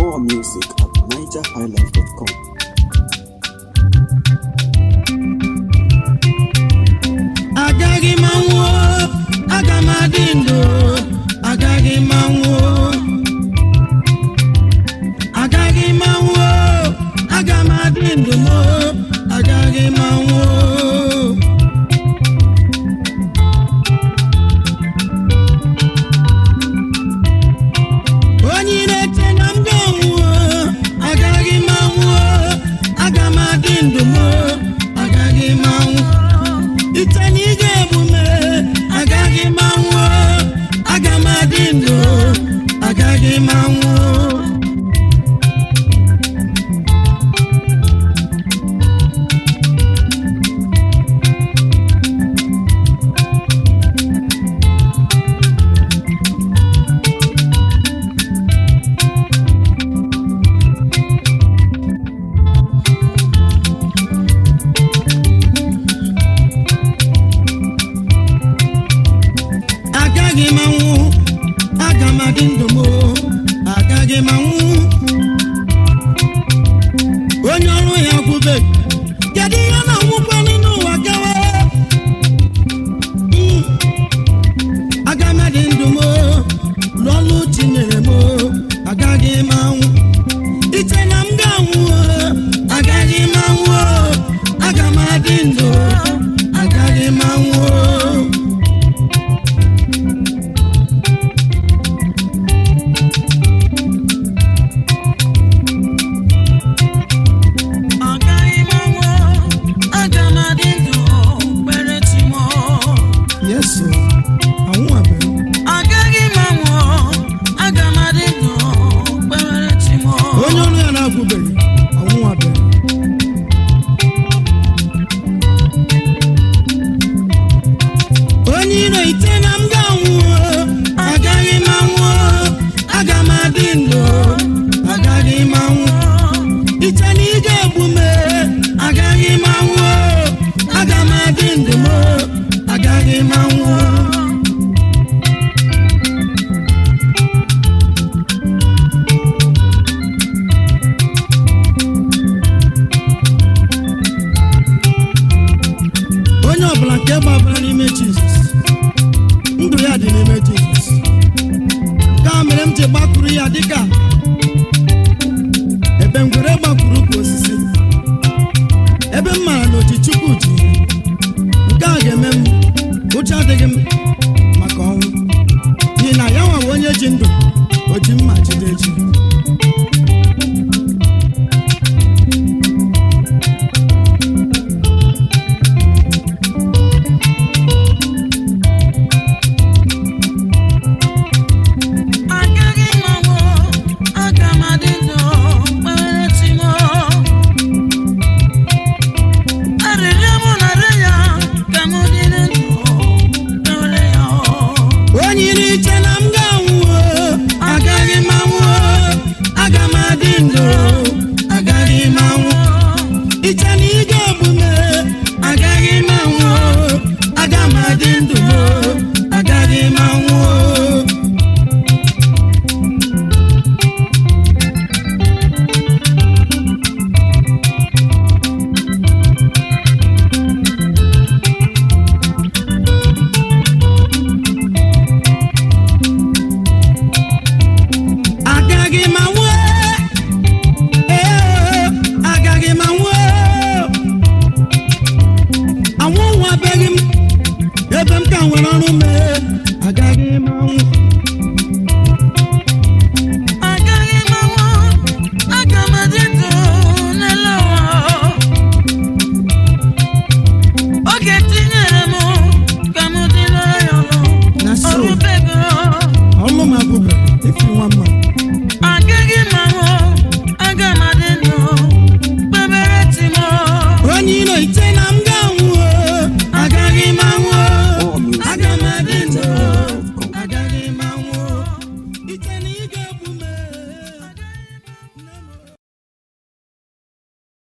More music at nigerhighlife.com. Agagi manwo, agamadindo, agagi manwo, agagi manwo, agamadindo mo, agagi manwo. Onyine tenam gwo, agagi manwo, agamadindo mo, agagi manwo. Itanige bume agagi manwo agamadindo agagi manwo agagi manwu agamadindo mo agagi manwu onye ọrụ ya kwube kedu ihe na nwukwa nínú ụwa gawa agamadindo mo lọlụ tinyere mo agagi manwu ite na m ga-anwụ agagi manwu agamadindo agagi manwu. Yes, sir. I want to. Agagi manwo, agamadindo, beretimo. Onyo ni ana kube. I want to. Onino itena mgawo, agagi manwo, agamadindo, agagi manwo. Iteni gebume, agagi manwo, agamadindo mo. Agagi manwo onye ọbụla nke gbabara n'ime Jizọs ndụ ya dị n'ime Jizọs ka mere m ji gbakwuru ya dịka ebe ngwere gbakwuru ka osisi ebe m mara na oji Chukwu ji nke a ga-eme m ụjọ adịghị m